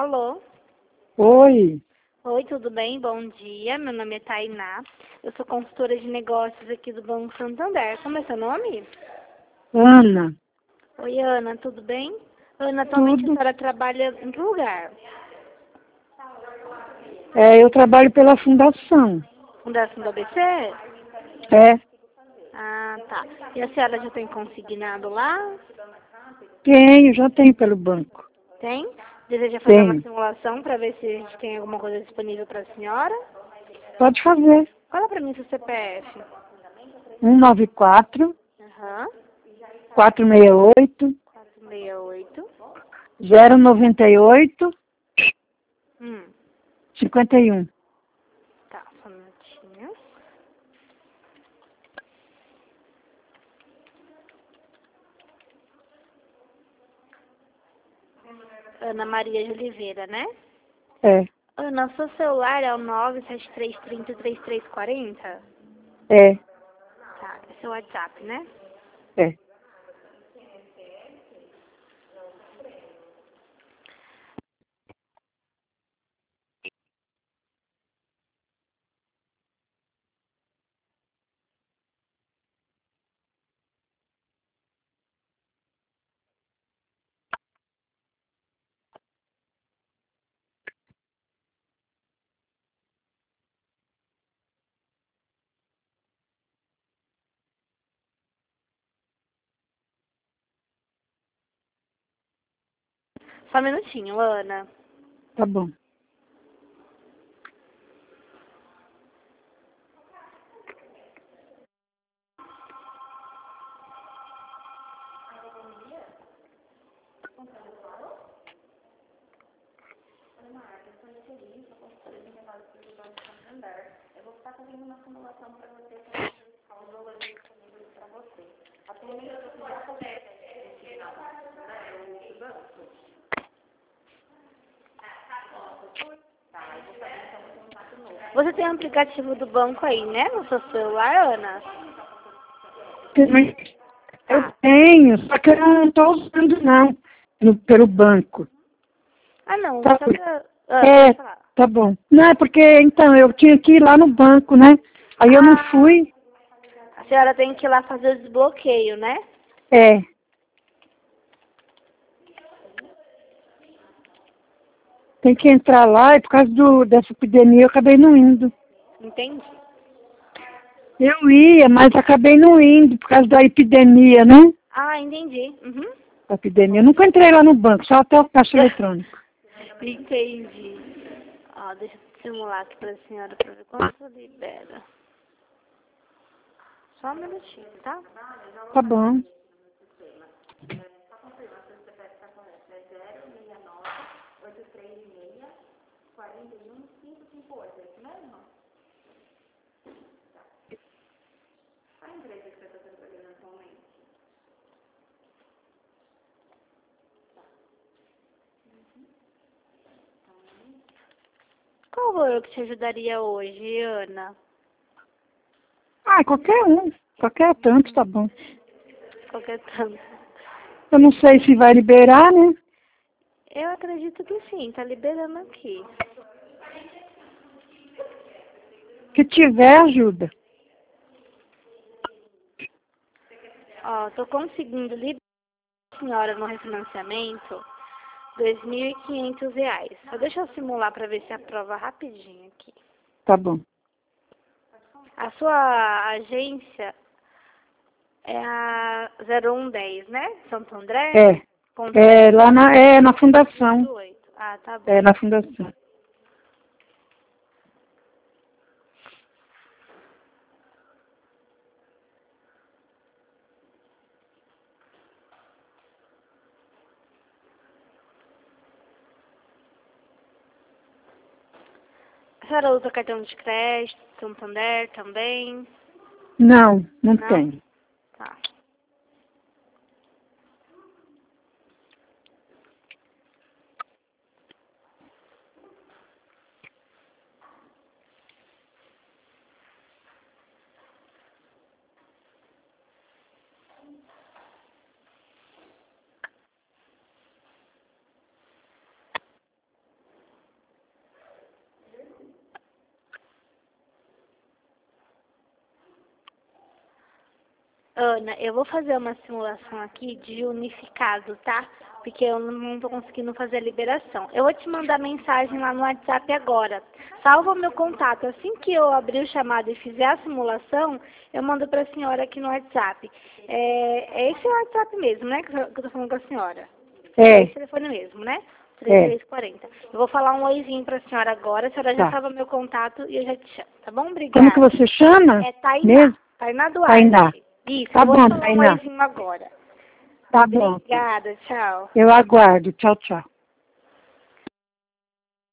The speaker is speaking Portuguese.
Alô? Oi, Oi, tudo bem? Bom dia. Meu nome é Tainá. Eu sou consultora de negócios aqui do Banco Santander. Como é seu nome? Ana, Oi, Ana, tudo bem? Ana, atualmente a tudo? senhora trabalha em que lugar? Eu trabalho pela fundação. Fundação do ABC? É, Ah, tá. E a senhora já tem consignado lá? já tenho pelo banco. Tem? Deseja fazer uma Tenho. simulação para ver se a gente tem alguma coisa disponível para a senhora? Pode fazer. Fala para mim seu CPF. 194 Aham. 468 468. 098 51. Tá, só um minutinho. Ana Maria de Oliveira, né? É, Ana, seu celular é o 97330 3340? é, Tá, é seu WhatsApp, né? é. Só um minutinho, Ana. Tá bom. Eu vou estar fazendo uma simulação para você para os valores disponíveis para você. Atualmente você já consegue o banco? Você tem um aplicativo do banco aí, né? No seu celular, Ana? Eu Tá. tenho, só que eu não estou usando não, pelo banco. Ah, não. Tá, Só pra... Ah, é, pode falar. tá bom. Não, é porque, então, eu tinha que ir lá no banco, né? Aí eu não Ah, fui. a senhora tem que ir lá fazer o desbloqueio, né? É, tem que entrar lá e por causa dessa epidemia eu acabei não indo. Entendi. Eu ia, mas acabei não indo por causa da epidemia, né? Ah, entendi. Uhum. A epidemia. Eu nunca entrei lá no banco, só até o caixa eletrônico. Entendi. Ó, deixa eu simular aqui pra senhora pra ver quanto libera. Só um minutinho, tá? Tá bom. Qual o valor que te ajudaria hoje, Ana? Ah, qualquer um. Qualquer tanto, tá bom. Qualquer tanto. Eu não sei se vai liberar, né? Eu acredito que sim, tá liberando aqui. Se tiver, ajuda. Ó, tô conseguindo liberar a senhora no refinanciamento R$ 2.500. Só deixa eu simular pra ver se aprova rapidinho aqui. Tá bom. A sua agência é a 0110, né? Santo André? É. Ponto É lá na fundação. 8. Ah, tá bom. É na fundação. A senhora usa cartão de crédito, Santander também? Não, não Não? tem. Tá. Ana, eu vou fazer uma simulação aqui de unificado, tá? Porque eu não tô conseguindo fazer a liberação. Eu vou te mandar mensagem lá no WhatsApp agora. Salva o meu contato. Assim que eu abrir o chamado e fizer a simulação, eu mando pra senhora aqui no WhatsApp. É esse o WhatsApp mesmo, né? Que eu tô falando com a senhora. É esse telefone mesmo, né? 3340. Eu vou falar um oizinho pra senhora agora. A senhora já salva meu contato e eu já te chamo. Tá bom? Obrigada. Como que você chama? É Tainá. Mesmo? Tainá Duarte. Tainá. Isso, Tá eu vou bom, falar um Tainá. oizinho agora. Tá bom. Obrigada, tchau. Eu aguardo. Tchau, tchau.